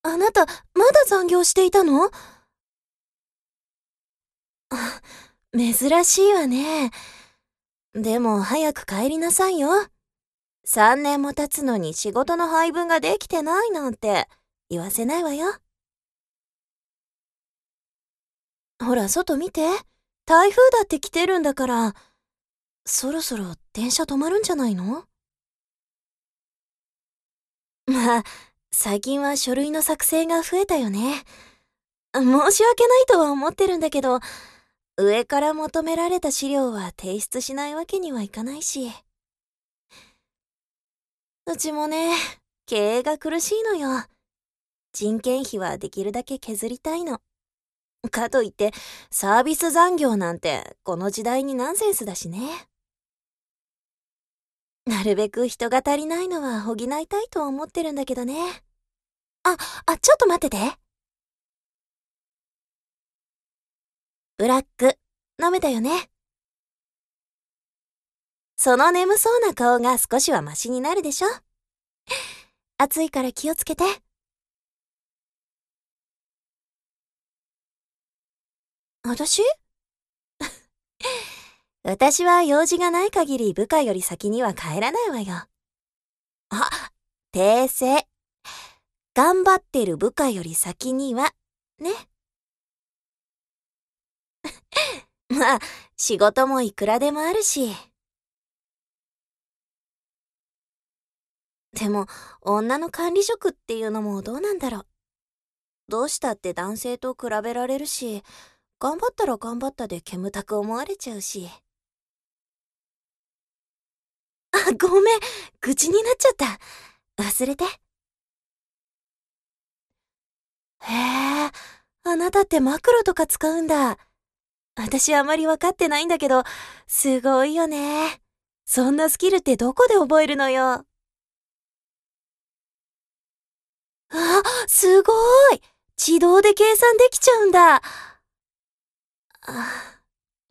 あなた、まだ残業していたの？あ、珍しいわね。でも早く帰りなさいよ。3年も経つのに仕事の配分ができてないなんて言わせないわよ。ほら、外見て。台風だって来てるんだから、そろそろ電車止まるんじゃないの？まあ、最近は書類の作成が増えたよね。申し訳ないとは思ってるんだけど、上から求められた資料は提出しないわけにはいかないし。うちもね、経営が苦しいのよ。人件費はできるだけ削りたいの。かといって、サービス残業なんてこの時代にナンセンスだしね。なるべく人が足りないのは補いたいとは思ってるんだけどね。あ、ちょっと待ってて。ブラック、飲めたよね。その眠そうな顔が少しはマシになるでしょ。暑いから気をつけて。私私は用事がない限り部下より先には帰らないわよ。あ、訂正。頑張ってる部下より先には、ね。まあ、仕事もいくらでもあるし。でも、女の管理職っていうのもどうなんだろう。どうしたって男性と比べられるし、頑張ったら頑張ったで煙たく思われちゃうし。ごめん、愚痴になっちゃった。忘れて。へえ、あなたってマクロとか使うんだ。私あまり分かってないんだけど、すごいよね。そんなスキルってどこで覚えるのよ。すごい。自動で計算できちゃうんだ。あ、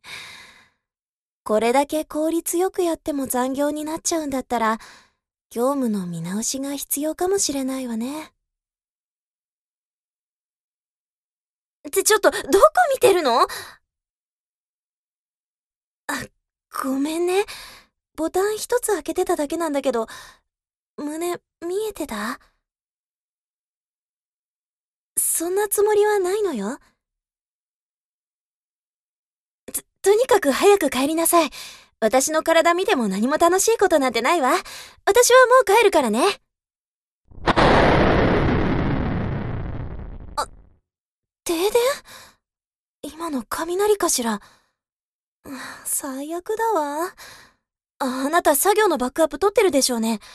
これだけ効率よくやっても残業になっちゃうんだったら、業務の見直しが必要かもしれないわね。ちょっと、どこ見てるの？ごめんね。ボタン一つ開けてただけなんだけど、胸、見えてた？そんなつもりはないのよ。とにかく早く帰りなさい。私の体見ても何も楽しいことなんてないわ。私はもう帰るからね。停電？今の雷かしら。最悪だわ。あなた作業のバックアップ取ってるでしょうね。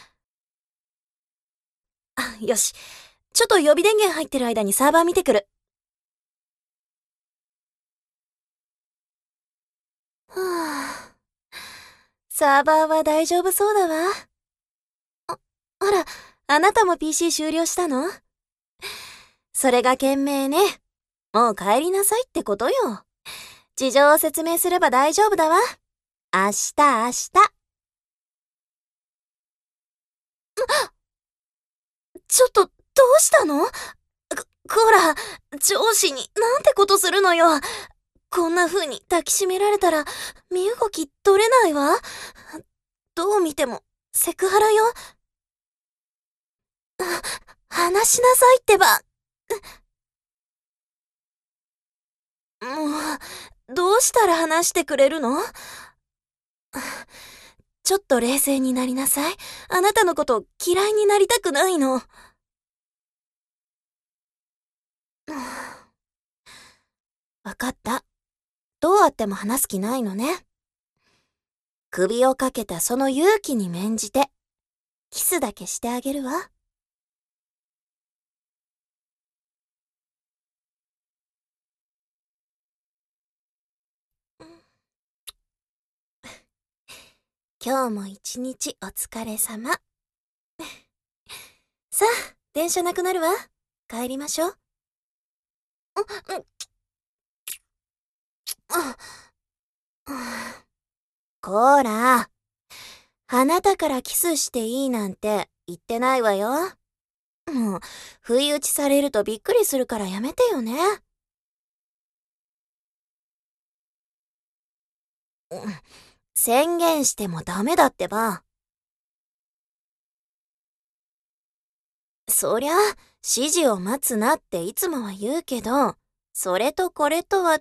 よし。ちょっと予備電源入ってる間にサーバー見てくる。はぁ。サーバーは大丈夫そうだわ。あら、あなたも PC 終了したの？それが賢明ね。もう帰りなさいってことよ。事情を説明すれば大丈夫だわ。明日、明日。ちょっと、どうしたの？こら、上司になんてことするのよ。こんな風に抱きしめられたら、身動き取れないわ。どう見ても、セクハラよ。話しなさいってば。もう、どうしたら話してくれるの？ちょっと冷静になりなさい。あなたのこと嫌いになりたくないの。わかった。どうあっても話す気ないのね。首をかけたその勇気に免じて、キスだけしてあげるわ。今日も一日お疲れ様。さあ、電車なくなるわ。帰りましょう。こーら、あなたからキスしていいなんて言ってないわよ。 もう、不意打ちされるとびっくりするからやめてよね。うん、宣言してもダメだってば。そりゃ、指示を待つなっていつもは言うけど、それとこれとは、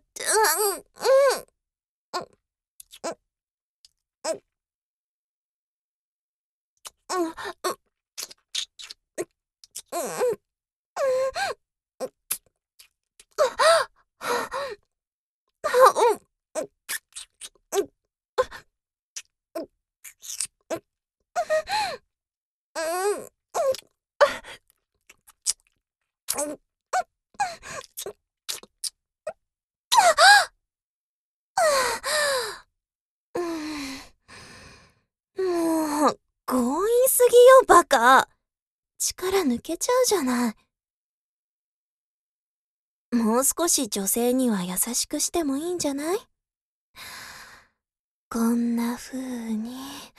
もう、強引すぎよ、バカ。力抜けちゃうじゃない。もう少し女性には優しくしてもいいんじゃない？こんな風に。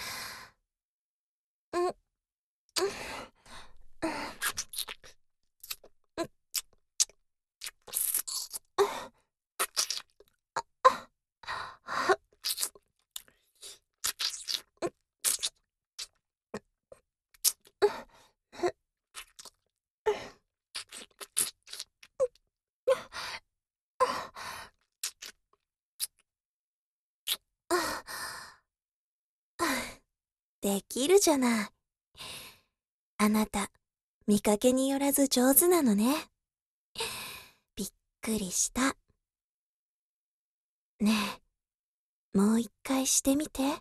できるじゃない。あなた、見かけによらず上手なのね。びっくりした。ねえ、もう一回してみて。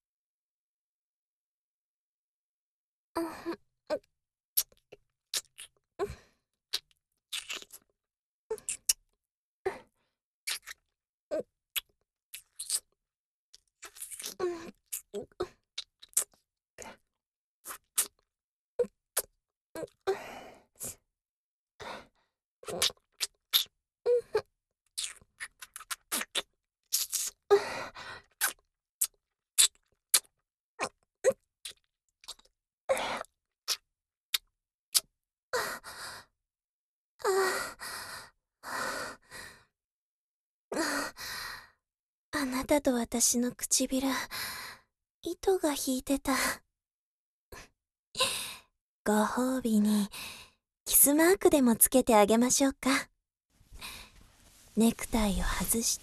あなたと私の唇、糸が引いてた。ご褒美に、キスマークでもつけてあげましょうか。ネクタイを外して、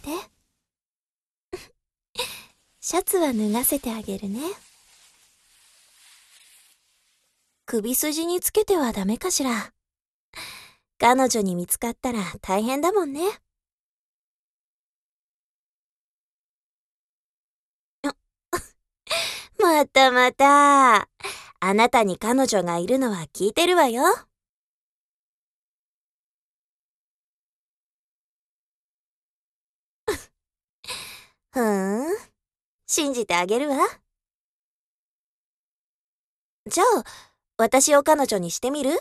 シャツは脱がせてあげるね。首筋につけてはダメかしら。彼女に見つかったら大変だもんね。またまた。あなたに彼女がいるのは聞いてるわよ。ふーん。信じてあげるわ。じゃあ、私を彼女にしてみる？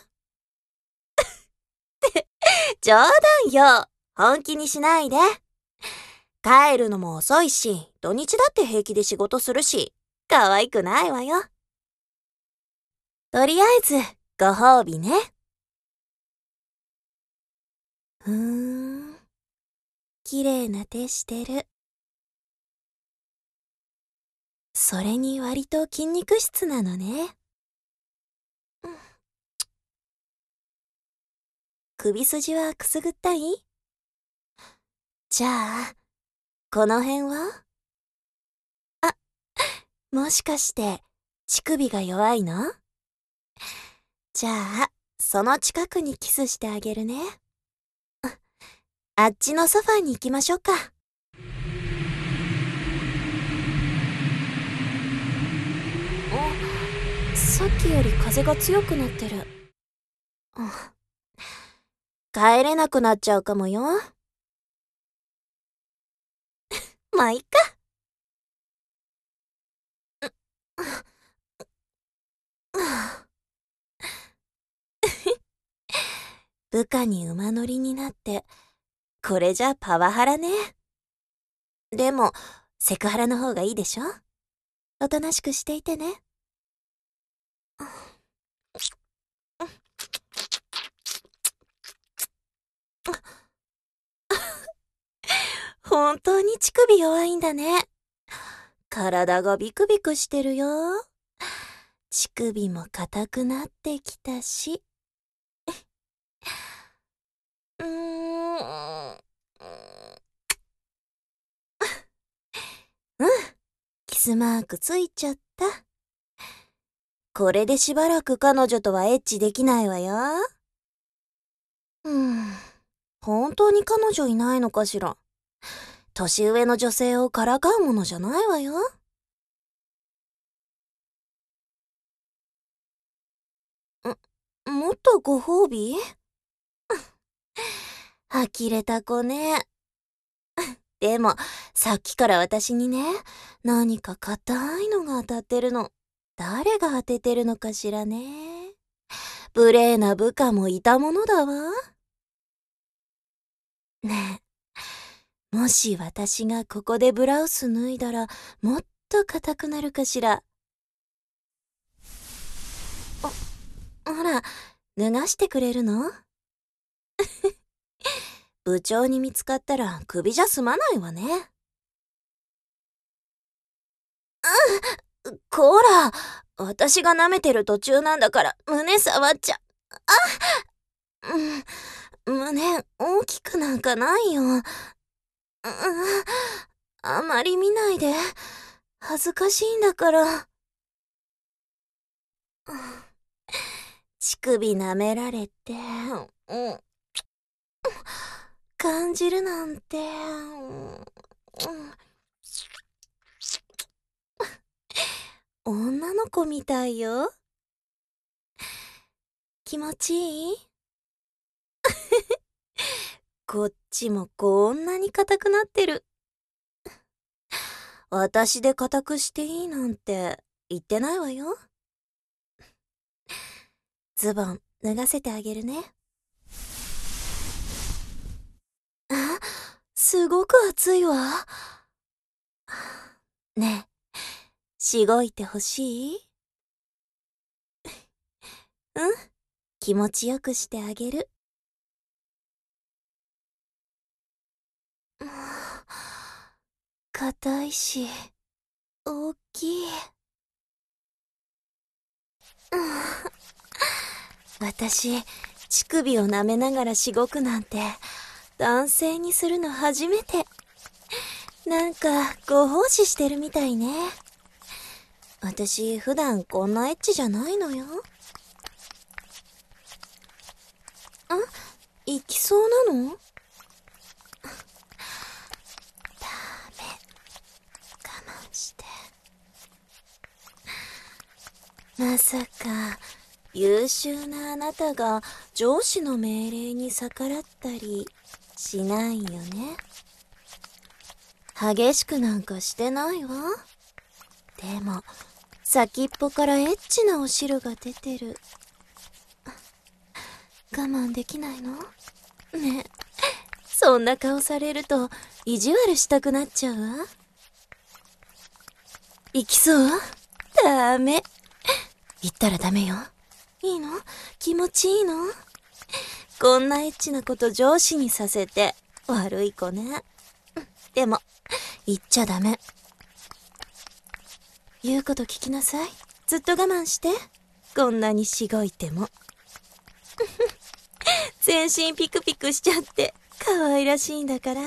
冗談よ。本気にしないで。帰るのも遅いし、土日だって平気で仕事するし、可愛くないわよ。とりあえず、ご褒美ね。ふーん。綺麗な手してる。それに割と筋肉質なのね。首筋はくすぐったい？じゃあ、この辺は？あ、もしかして、乳首が弱いの？じゃあ、その近くにキスしてあげるね。あっちのソファーに行きましょうか。さっきより風が強くなってる。帰れなくなっちゃうかもよ。まあ、いっか。部下に馬乗りになって、これじゃパワハラね。でも、セクハラの方がいいでしょ？おとなしくしていてね。 本当に乳首弱いんだね。体がビクビクしてるよ。乳首も硬くなってきたし。うーん。うん、キスマークついちゃった。これでしばらく彼女とはエッチできないわよ。本当に彼女いないのかしら。年上の女性をからかうものじゃないわよ。もっとご褒美？呆れた子ね。でも、さっきから私にね、何か硬いのが当たってるの。誰が当ててるのかしらね。無礼な部下もいたものだわ。ねえ、もし私がここでブラウス脱いだら、もっと硬くなるかしら。ほら、脱がしてくれるの？部長に見つかったら首じゃ済まないわね。こら、私が舐めてる途中なんだから胸触っちゃ。胸大きくなんかないよ。あまり見ないで。恥ずかしいんだから。乳首舐められて、感じるなんて、女の子みたいよ。気持ちいい？こっちもこんなに硬くなってる。私で硬くしていいなんて言ってないわよ。ズボン脱がせてあげるね。あ、すごく暑いわ。ねえ、しごいてほしい？うん、気持ちよくしてあげる。硬いし、大きい。私、乳首を舐めながらしごくなんて、男性にするの初めて。なんか、ご奉仕してるみたいね。私、普段こんなエッチじゃないのよ。行きそうなの？ダメ。我慢して。まさか、優秀なあなたが上司の命令に逆らったりしないよね。激しくなんかしてないわ。でも、先っぽからエッチなお汁が出てる。我慢できないの？ねえ、そんな顔されると意地悪したくなっちゃうわ。行きそう？ダメ。言ったらダメよ。いいの？気持ちいいの？こんなエッチなこと上司にさせて悪い子ね。でも、言っちゃダメ。言うこと聞きなさい。ずっと我慢して。こんなにしごいても。全身ピクピクしちゃって可愛らしいんだから。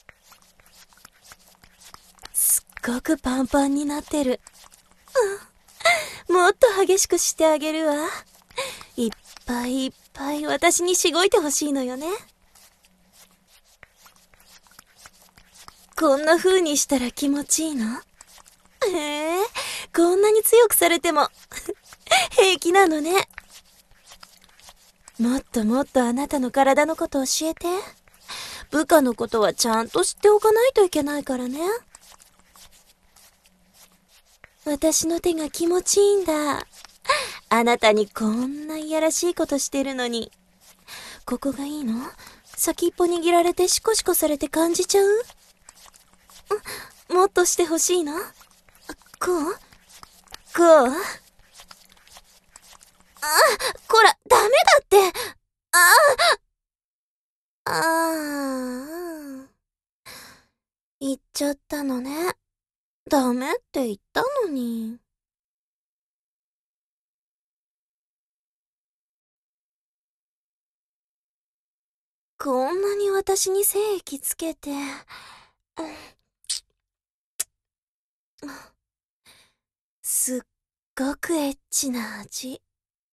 すっごくパンパンになってる。もっと激しくしてあげるわ。いっぱいいっぱい私にしごいてほしいのよね。こんな風にしたら気持ちいいの？こんなに強くされても平気なのね。もっともっとあなたの体のこと教えて。部下のことはちゃんと知っておかないといけないからね。私の手が気持ちいいんだ。あなたにこんないやらしいことしてるのに。ここがいいの？先っぽ握られてシコシコされて感じちゃう？もっとしてほしいの？こう？こう？こら、ダメだって。ああ。 ちゃったのね。ダメって言ったのに。こんなに私に精液つけて。すっごくエッチな味。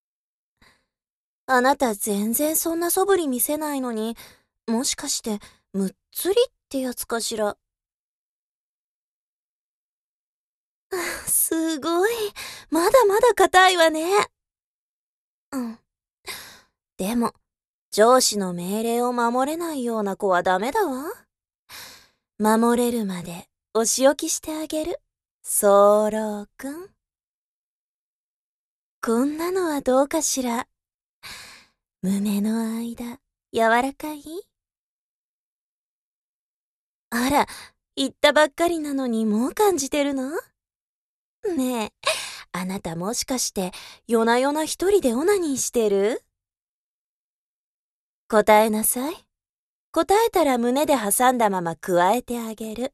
あなた全然そんな素振り見せないのに、もしかしてむっつりってやつかしら。すごい。まだまだ硬いわね。うん。でも、上司の命令を守れないような子はダメだわ。守れるまでお仕置きしてあげる。そうろうくん。こんなのはどうかしら。胸の間、柔らかい？あら、言ったばっかりなのにもう感じてるの？ねえ、あなたもしかして夜な夜な一人でオナニーしてる？答えなさい。答えたら胸で挟んだまま加えてあげる。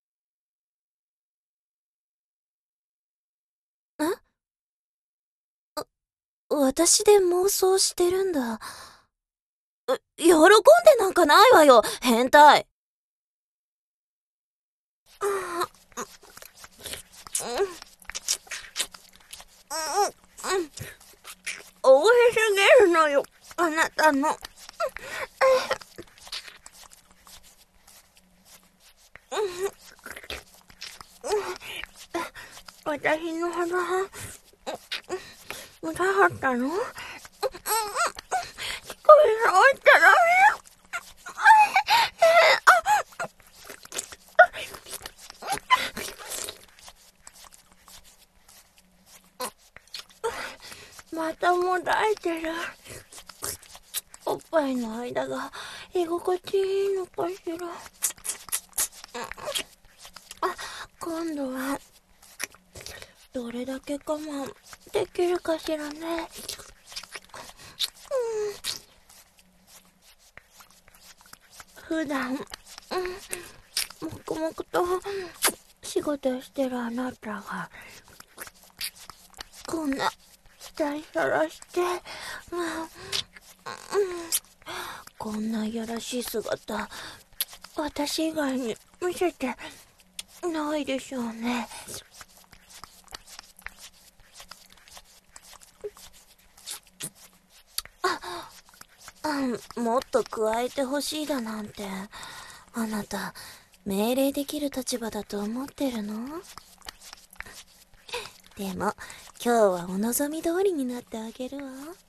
私で妄想してるんだ。喜んでなんかないわよ、変態。おいしすぎるのよ、あなたの。私の肌、痛かったの？これ触っちゃダメよ。またもだえてる。おっぱいの間が居心地いいのかしら。今度はどれだけ我慢できるかしらね。普段、黙々と仕事してるあなたがこんな額さらして、こんないやらしい姿、私以外に見せてないでしょうね。もっと加えてほしいだなんて、あなた命令できる立場だと思ってるの？でも今日はお望み通りになってあげるわ。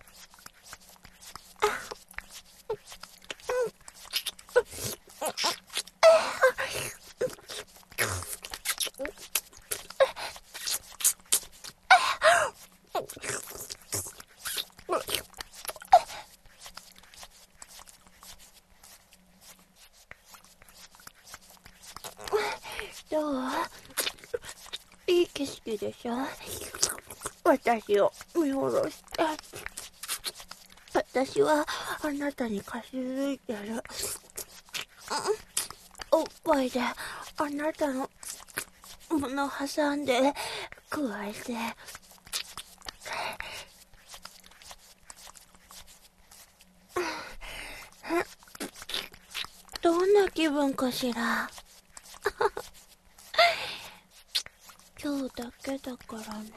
どう？いい景色でしょ？私を見下ろして。私はあなたにかしづいてる。おっぱいであなたのもの挟んで加えて。どんな気分かしら。今日だけだからね。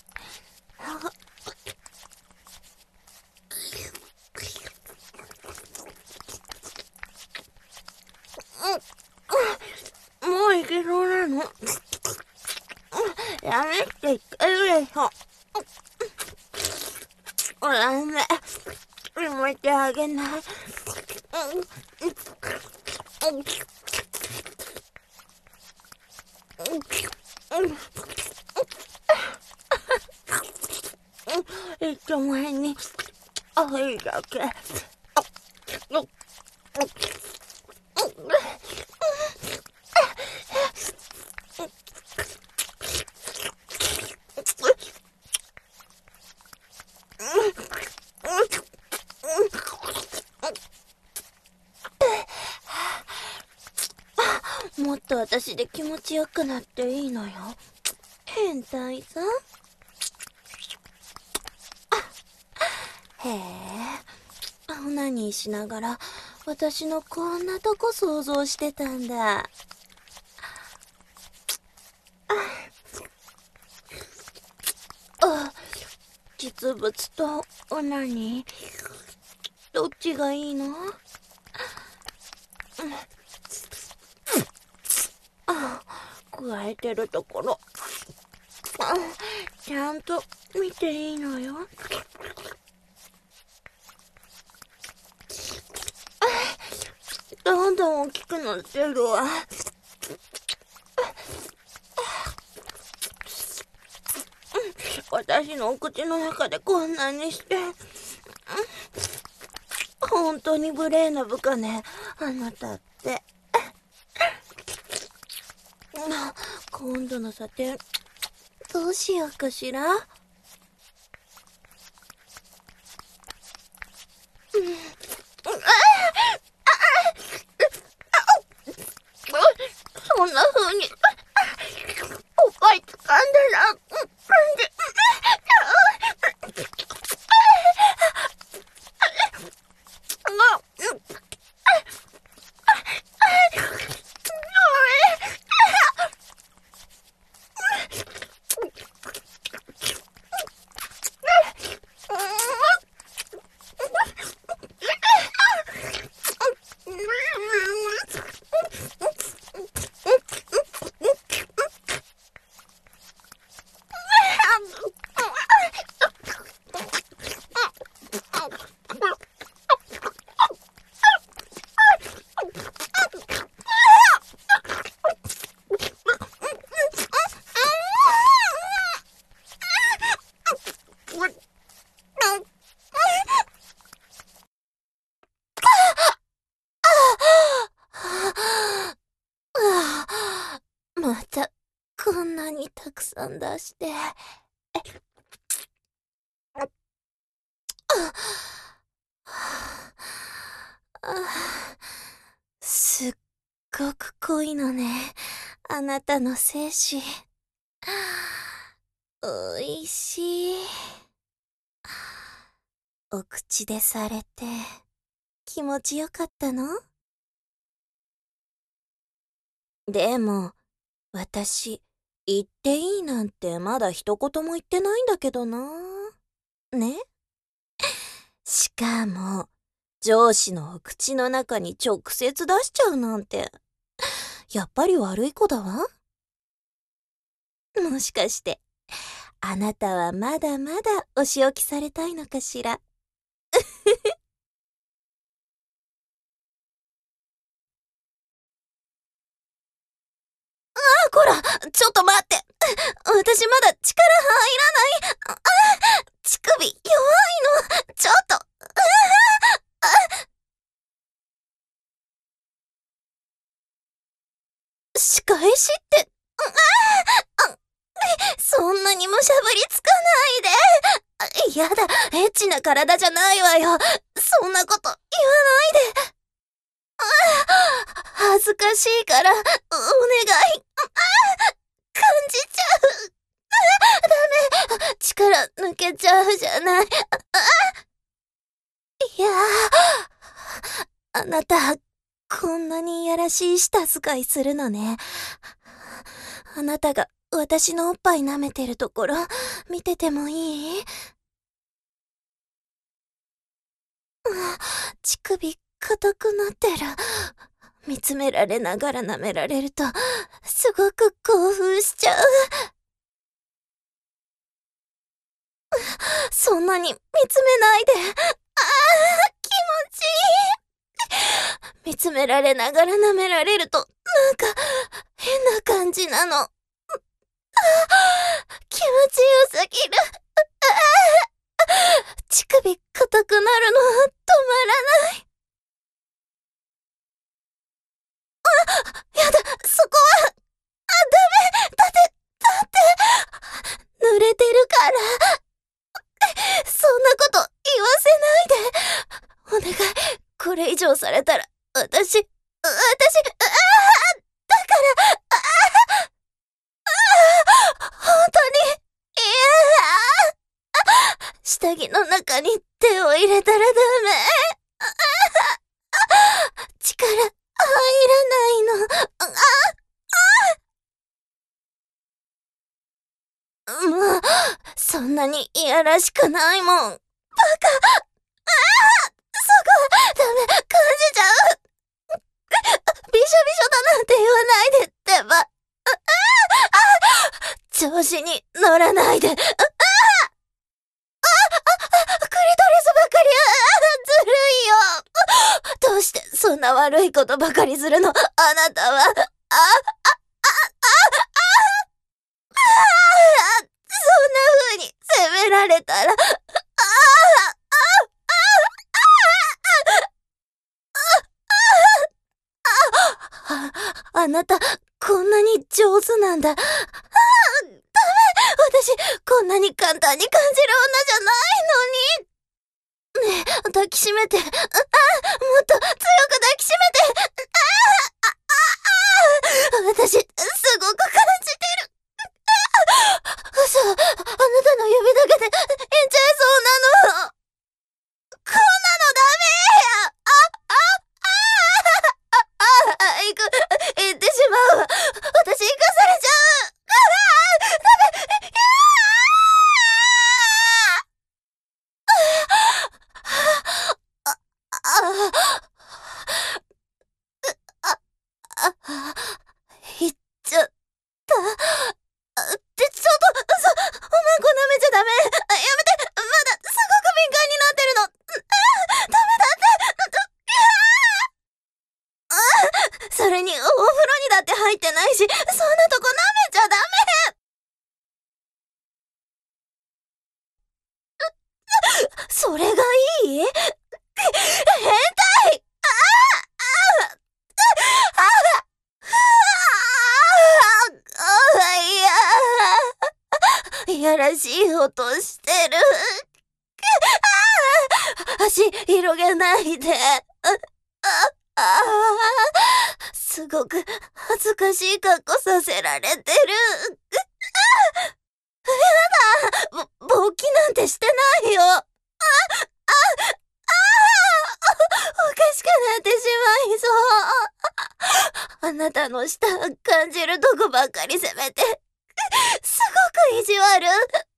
もういけそうなの？やめて言ってるでしょ。ダメ。やめてあげない。いつも前に愛だけ。ももっと私で気持ちよくなっていいのよ。変態さん。へえ、オナニーしながら私のこんなとこ想像してたんだ。実物とオナニー、どっちがいいの？加えてるところ、ちゃんと見ていいのよ。どんどん大きくなってるわ。私のお口の中でこんなにして、本当に無礼な部下ね、あなたって。今度の査定、どうしようかしら。そんな風に、おっぱい掴んだら、また、こんなにたくさん出して。すっごく濃いのね、あなたの精子。おいしい。お口でされて気持ちよかったの？でも、私、言っていいなんてまだ一言も言ってないんだけどな。ね？しかも、上司のお口の中に直接出しちゃうなんて、やっぱり悪い子だわ。もしかして、あなたはまだまだお仕置きされたいのかしら。こら、ちょっと待って。私まだ力入らない。乳首弱いの。ちょっと。仕返しって、そんなにむしゃぶりつかないで。やだ、エッチな体じゃないわよ。そんなこと言わないで。恥ずかしいから、お願い。感じちゃう。ダメ。力抜けちゃうじゃない。いやあなた、こんなにいやらしい舌使いするのね。あなたが私のおっぱい舐めてるところ、見ててもいい？乳首硬くなってる。見つめられながら舐められると、すごく興奮しちゃう。そんなに見つめないで。気持ちいい。見つめられながら舐められると、なんか、変な感じなの。気持ちよすぎる。乳首硬くなるの止まらない。やだ、そこは、ダメ、濡れてるから。そんなこと言わせないで。お願い、これ以上されたら、私、だか下着の中に手を入れたらダメ。力入らないの。もう、そんなにいやらしくないもん。バカ。そこ、ダメ、感じちゃう。びしょびしょだなんて言わないでってば。調子に乗らないで。クリトリスばかり、ずるいよ。どうしてそんな悪いことばかりするの、あなたは。そんな風に責められたら、あなた、こんなに上手なんだ。ダメ、私、こんなに簡単に感じる女じゃないのに。ねえ、抱きしめて。もっと強く抱きしめて。私、すごく感じてる。嘘、あなたの指だけで、いっちゃいそうなの。こんなのダメや。行ってしまうわ。私、行かされちゃう。ダメ。行っちゃった。ってちょっと、おまんこ舐めちゃダメ。やめて。まだ、すごく敏感になってるの。ダメだって。それに、お風呂にだって入ってないし、そんなとこ舐めちゃダメ。それがいい？変態！いやらしい音してる。足広げないで。すごく恥ずかしい格好させられてる。勃起なんてしてないよ。おかしくなってしまいそう。あなたの舌感じるとこばっかり責めて、すごく意地悪。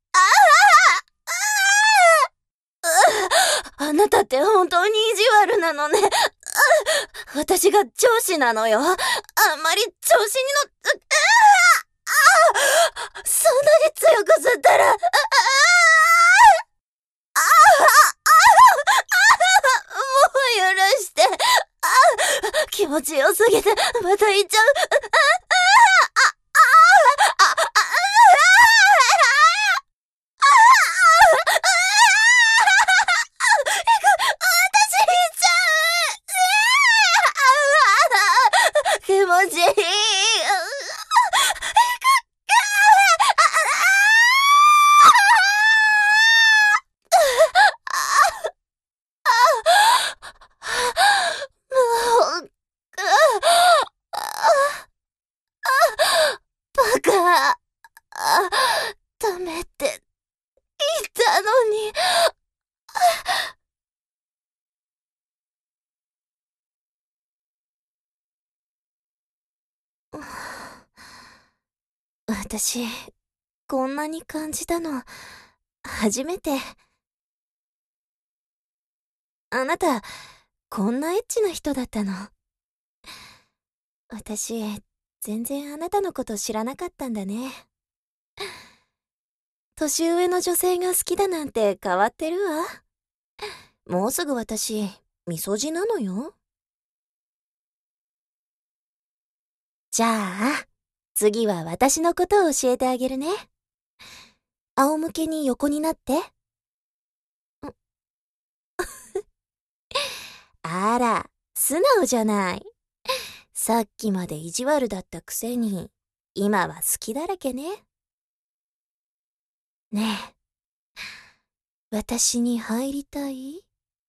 あなたって本当に意地悪なのね。私が上司なのよ。あんまり調子に乗っ、そんなに強く吸ったら、もう許して。気持ちよすぎて、また言っちゃう。私言っちゃう。気持ちいい。もう、バカ。ダメって言ったのに。私、こんなに感じたの、初めて。あなた、こんなエッチな人だったの？私、全然あなたのこと知らなかったんだね。年上の女性が好きだなんて変わってるわ。もうすぐ私、みそじなのよ。じゃあ、次は私のことを教えてあげるね。仰向けに横になって。あら、素直じゃない。さっきまで意地悪だったくせに、今は好きだらけね。ねえ、私に入りたい？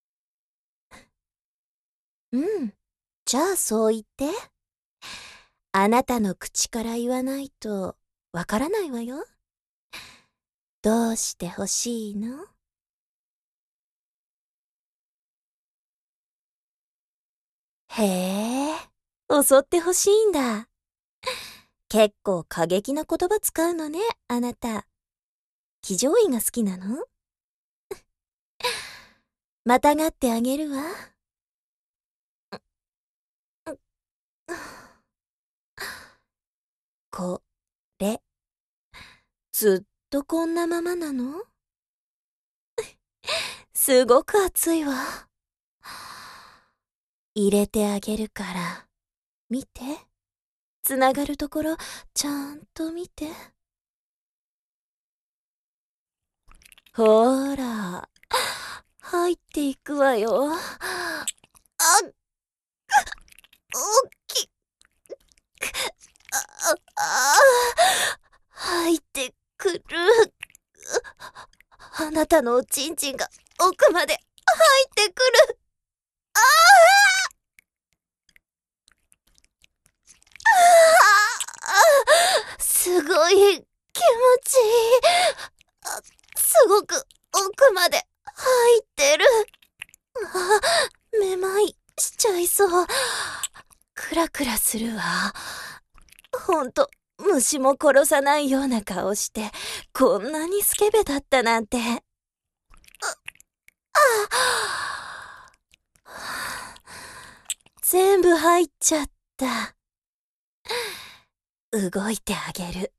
うん、じゃあそう言って。あなたの口から言わないとわからないわよ。どうして欲しいの？ へえ、襲ってほしいんだ。結構過激な言葉使うのね、あなた。騎乗位が好きなの？またがってあげるわ。これ、ずっとこんなままなの？すごく熱いわ。入れてあげるから、見て。つながるところ、ちゃんと見て。ほーら、入っていくわよ。あ、おっき、入ってくる。あなたのおちんちんが奥まで入ってくる。すごい気持ちいい。すごく奥まで入ってる。めまいしちゃいそう。クラクラするわ。ほんと、虫も殺さないような顔して、こんなにスケベだったなんて。全部入っちゃった。動いてあげる。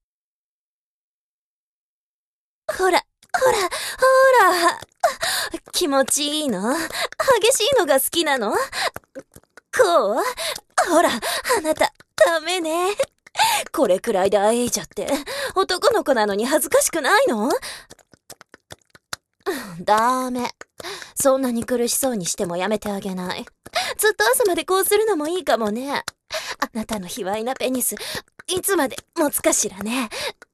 ほら、ほら、ほら。気持ちいいの？激しいのが好きなの？こう？ほら、あなた、ダメね。これくらいであえいじゃって、男の子なのに恥ずかしくないの？ダメ。そんなに苦しそうにしてもやめてあげない。ずっと朝までこうするのもいいかもね。あなたの卑猥なペニス、いつまで持つかしらね。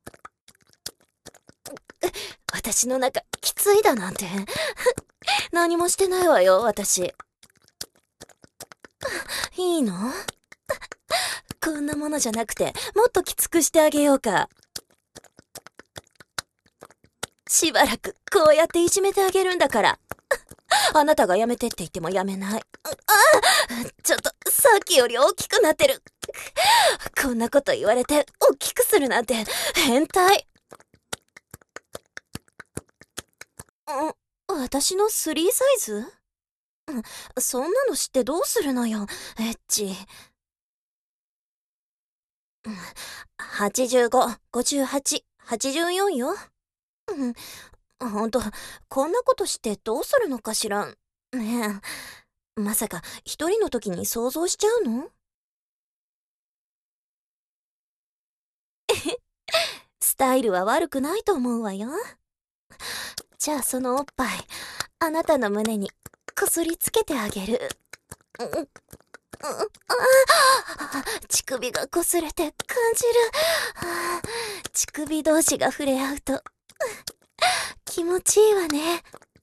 私の中、きついだなんて。何もしてないわよ、私。いいの？こんなものじゃなくて、もっときつくしてあげようか。しばらく、こうやっていじめてあげるんだから。あなたがやめてって言ってもやめない。ちょっと、さっきより大きくなってる。こんなこと言われて、大きくするなんて、変態。私の3サイズ？そんなの知ってどうするのよ、エッチ。85、58、84よ。ほんと、こんなことしてどうするのかしら。ねえ、まさか一人の時に想像しちゃうの？スタイルは悪くないと思うわよ。じゃあそのおっぱい、あなたの胸にこすりつけてあげる。乳首がこすれて感じる。乳首同士が触れ合うと気持ちいいわね。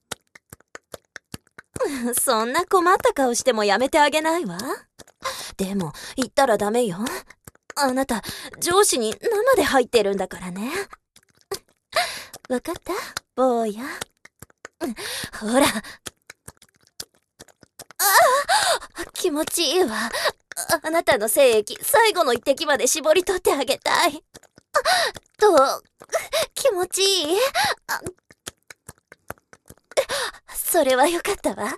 そんな困った顔してもやめてあげないわ。でも言ったらダメよ。あなた上司に生で入ってるんだからね。わかった？坊や。ほら。気持ちいいわ。あなたの精液、最後の一滴まで絞り取ってあげたい。どう？気持ちいい？それはよかったわ。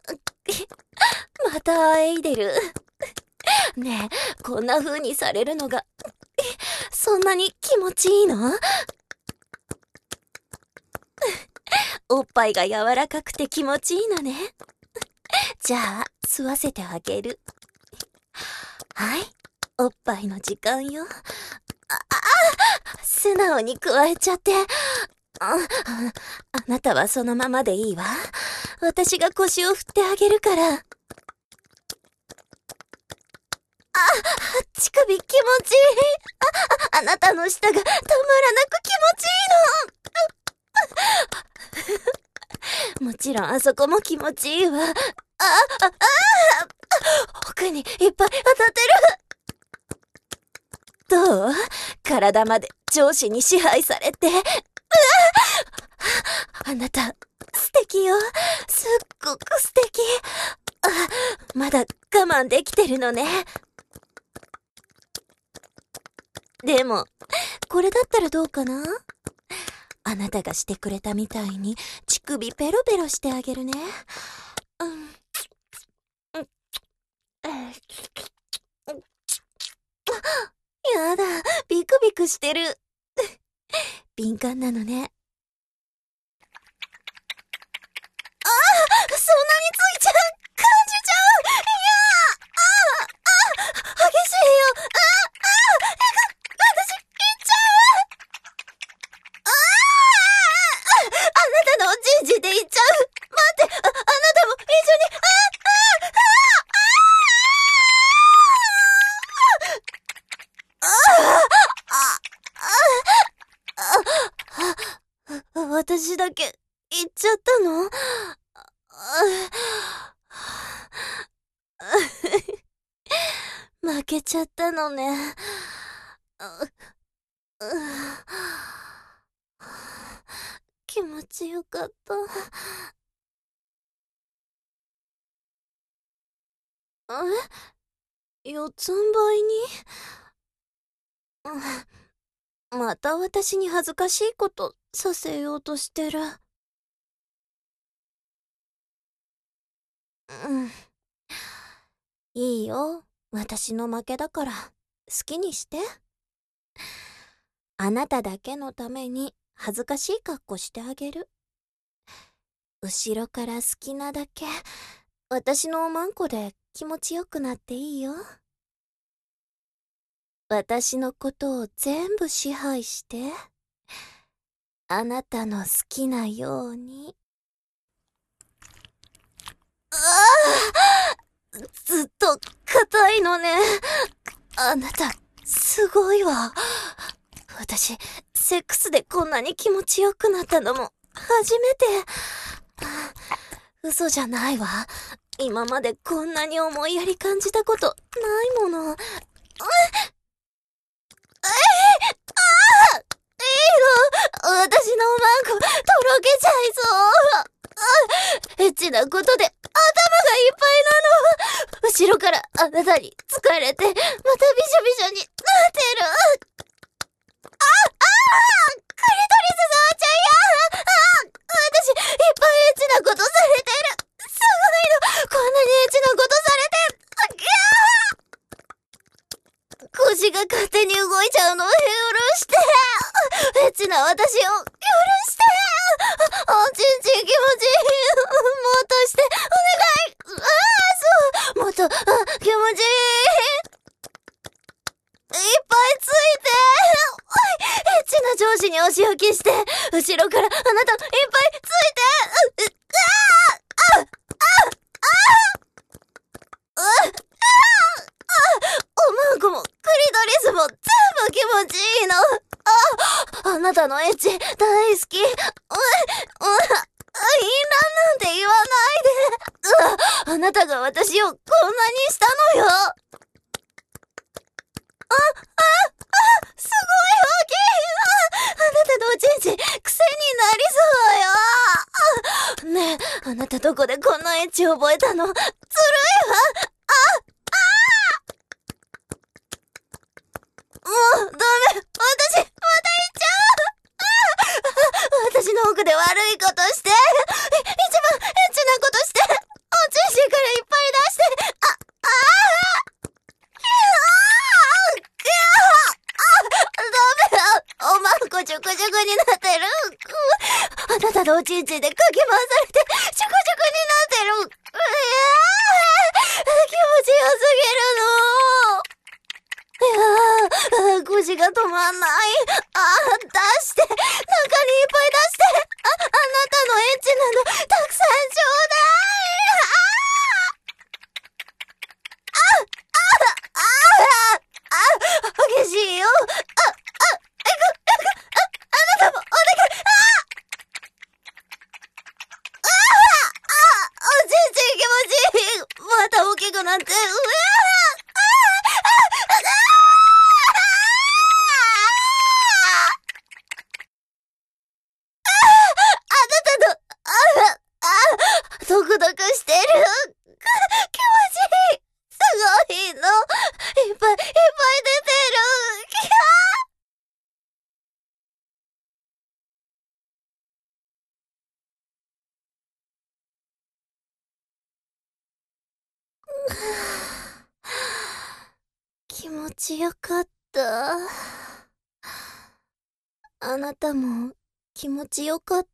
またあえいでる。ねえ、こんな風にされるのが、そんなに気持ちいいの？おっぱいが柔らかくて気持ちいいのね。じゃあ、吸わせてあげる。はい、おっぱいの時間よ。素直に加えちゃって。あなたはそのままでいいわ。私が腰を振ってあげるから。乳首気持ちいい。あなたの舌がたまらなく気持ちいいの。もちろんあそこも気持ちいいわ。奥にいっぱい当たってる。どう？体まで上司に支配されて。あなた、素敵よ。すっごく素敵。 まだ我慢できてるのね。でも、これだったらどうかな？あなたがしてくれたみたいに乳首ペロペロしてあげるね。やだ、ビクビクしてる。敏感なのね。そんなについちゃう、感じちゃう。激しいよ。私、行っちゃう。あなたのおちんちんで行っちゃう。待って、あなたも一緒に。私だけ行っちゃったの？負けちゃったのね。気持ちよかった。四つん這いに？また私に恥ずかしいことさせようとしてる。いいよ。私の負けだから好きにして。あなただけのために恥ずかしい格好してあげる。後ろから好きなだけ私のおまんこで気持ちよくなっていいよ。私のことを全部支配してあなたの好きなように。ずっと硬いのね。あなたすごいわ。私セックスでこんなに気持ちよくなったのも初めて。嘘じゃないわ。今までこんなに思いやり感じたことないもの。いいの。私のマンコとろけちゃいそう。エッチなことで頭がいっぱいなの。後ろからあなたに疲れてまたびしょびしょになってる。クリトリス触っちゃうよ。私いっぱいエッチなことされてる。すごいの。こんなにエッチなことされて。腰が勝手に動いちゃうのを許して。エッチな私を許して。おちんちん気持ちいい。もっとしてお願い。そう、もっと気持ちいい。いっぱいついて。エッチな上司にお仕置きして、後ろからあなたいっぱいついて。おまんこもクリトリスも全部気持ちいいの。あなたのエッチ大好き。淫乱なんて言わないで。あなたが私をこんなにしたのよ。すごい大きい。あなたのおちんちん癖になりそうよ。ねえ、あなたどこでこんなエッチ覚えたの？ずるいわ。もうダメ。私また行っちゃう。私の奥で悪いことして、一番エッチなことして、おちんちんからいっぱい出して、ダメだ。おまんこジュクジュクになってる。あなたのおちんちんでかき回されて、ジュクジュクになってる。気持ちよすぎるの。腰が止まんない。出して。中にいっぱい出して。あなたのエッチなの、たくさんちょうだい。激しいよ。あなたもお願い。おちんちん気持ちいい。また大きくなって。ドクドクしてる。気持ちいい。 ちよかった。あなたも気持ちよかった？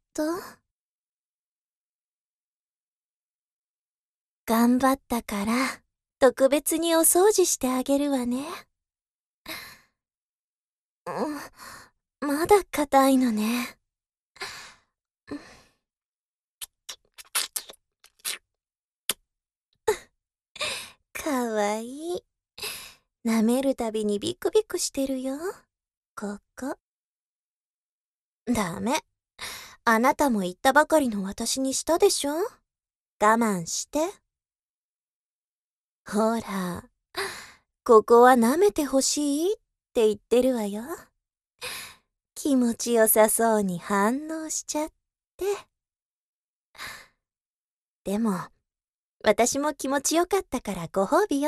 頑張ったから、特別にお掃除してあげるわね。まだ硬いのね。かわいい。舐めるたびにビクビクしてるよ。ここ。ダメ。あなたも言ったばかりの私にしたでしょ？我慢して。ほら、ここは舐めてほしいって言ってるわよ。気持ちよさそうに反応しちゃって。でも、私も気持ちよかったからご褒美よ。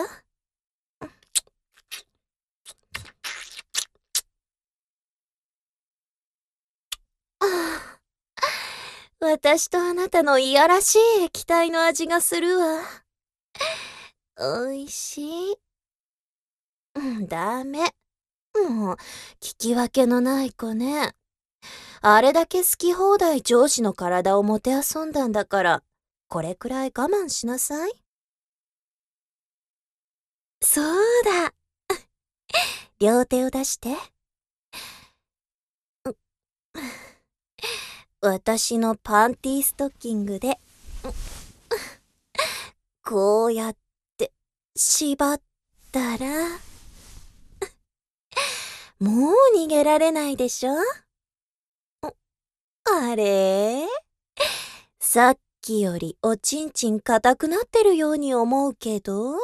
ああ、私とあなたのいやらしい液体の味がするわ。おいしい。ダメ。もう、聞き分けのない子ね。あれだけ好き放題上司の体をもてあそんだんだから、これくらい我慢しなさい。そうだ。両手を出して。私のパンティーストッキングで、こうやって縛ったら、もう逃げられないでしょ？あれ？さっきよりおちんちん硬くなってるように思うけど、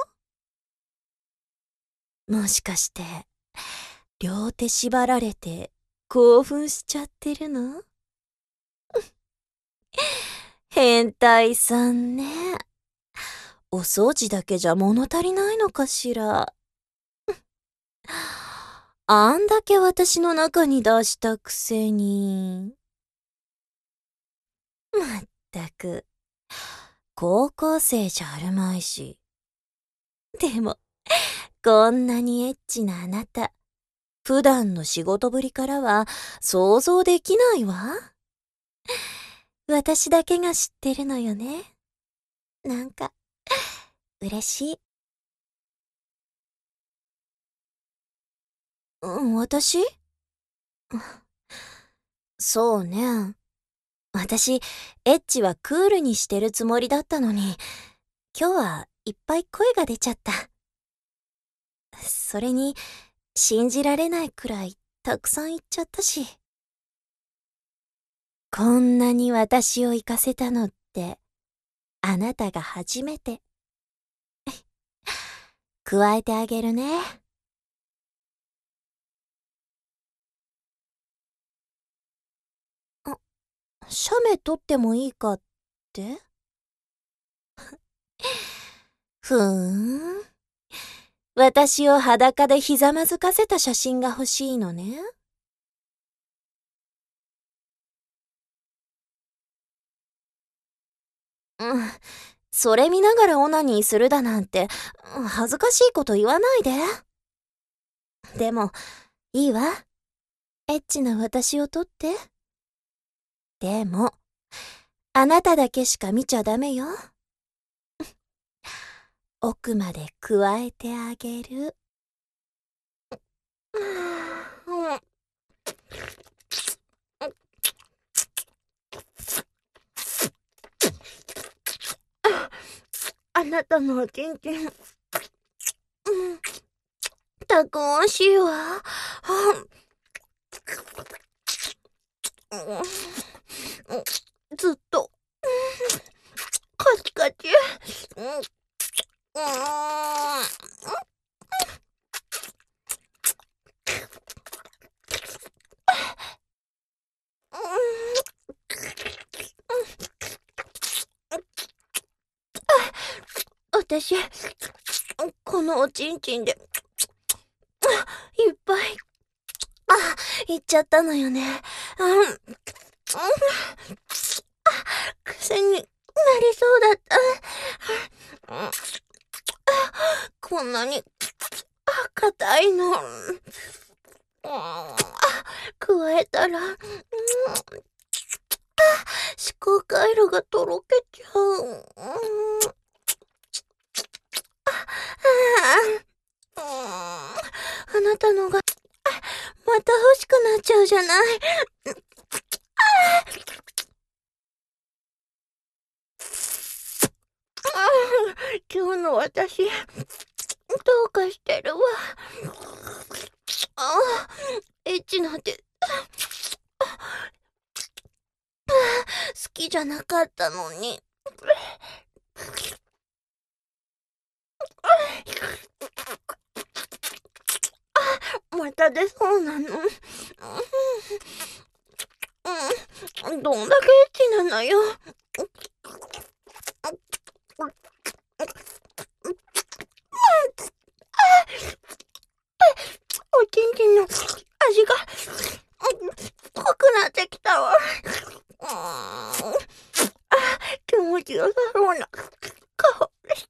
もしかして、両手縛られて興奮しちゃってるの？変態さんね。お掃除だけじゃ物足りないのかしら。あんだけ私の中に出したくせに。まったく、高校生じゃあるまいし。でも、こんなにエッチなあなた、普段の仕事ぶりからは想像できないわ。私だけが知ってるのよね。なんか、嬉しい。私？そうね。私、エッチはクールにしてるつもりだったのに、今日はいっぱい声が出ちゃった。それに、信じられないくらいたくさん言っちゃったし。こんなに私を行かせたのって、あなたが初めて。加えてあげるね。写メ撮ってもいいかって？ふーん。私を裸でひざまずかせた写真が欲しいのね。それ見ながらオナニーするだなんて、恥ずかしいこと言わないで。でも、いいわ。エッチな私を撮って。でも、あなただけしか見ちゃダメよ。奥まで加えてあげる。あなたのおちんちん、たくましいわ。ずっと、カチカチ。私、このおちんちんで、いっぱい、いっちゃったのよね。癖になりそうだった。こんなに赤硬いの。加えたら、思考回路がとろけちゃう。あなたのが、また欲しくなっちゃうじゃない。今日の私、どうかしてるわ。エッチなんて、好きじゃなかったのに。また出そうなの。どんだけエッチなのよ。おちんちんの味が濃くなってきたわ。気持ちよさそうな顔して。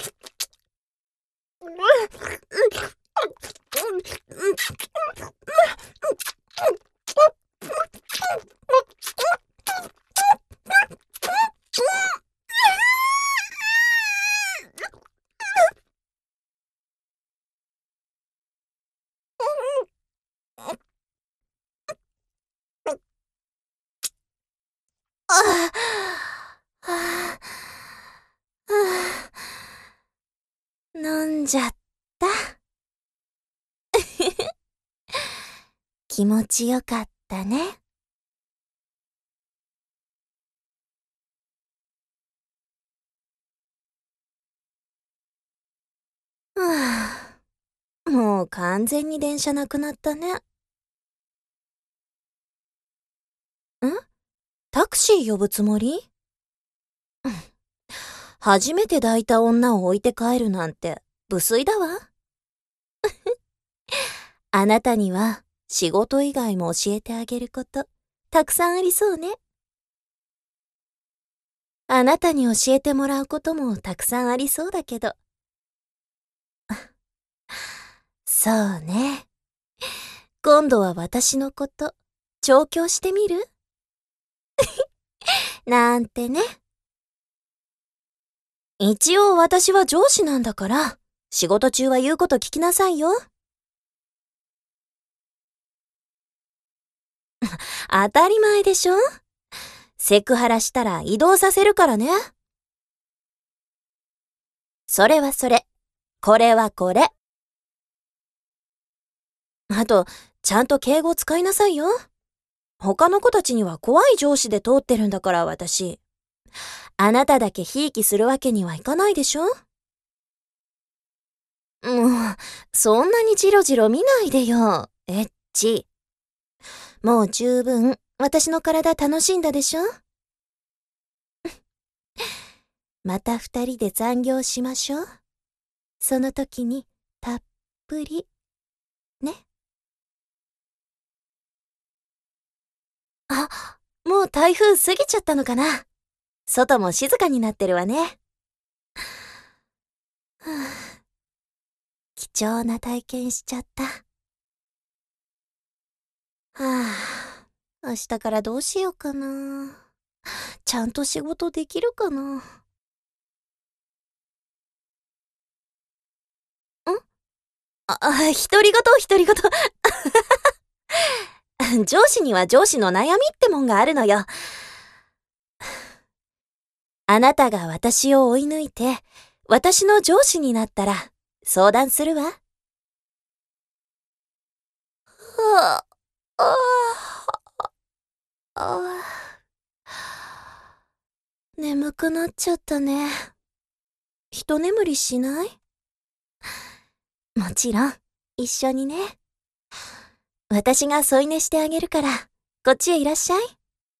飲んじゃった。気持ちよかったね。もう完全に電車なくなったね。ん？タクシー呼ぶつもり？初めて抱いた女を置いて帰るなんて無粋だわ。あなたには仕事以外も教えてあげることたくさんありそうね。あなたに教えてもらうこともたくさんありそうだけど。そうね。今度は私のこと調教してみる？なんてね。一応私は上司なんだから、仕事中は言うこと聞きなさいよ。当たり前でしょ？セクハラしたら移動させるからね。それはそれ。これはこれ。あと、ちゃんと敬語使いなさいよ。他の子たちには怖い上司で通ってるんだから私。あなただけひいきするわけにはいかないでしょ？もう、そんなにジロジロ見ないでよ、エッチ。もう十分、私の体楽しんだでしょ？また二人で残業しましょう。その時に、たっぷり、ね。あ、もう台風過ぎちゃったのかな。外も静かになってるわね。貴重な体験しちゃった。明日からどうしようかな。ちゃんと仕事できるかな。独り言。上司には上司の悩みってもんがあるのよ。あなたが私を追い抜いて、私の上司になったら、相談するわ。はあ、眠くなっちゃったね。一眠りしない？もちろん、一緒にね。私が添い寝してあげるから、こっちへいらっしゃい。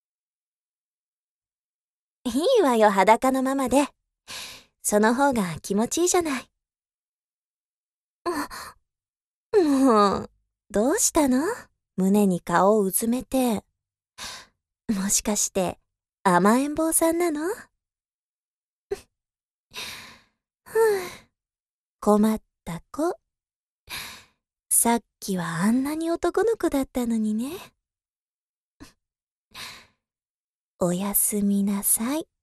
いいわよ、裸のままで。その方が気持ちいいじゃない。もう、どうしたの？胸に顔をうずめて。もしかして、甘えん坊さんなの？困った子。 さっきはあんなに男の子だったのにね。おやすみなさい。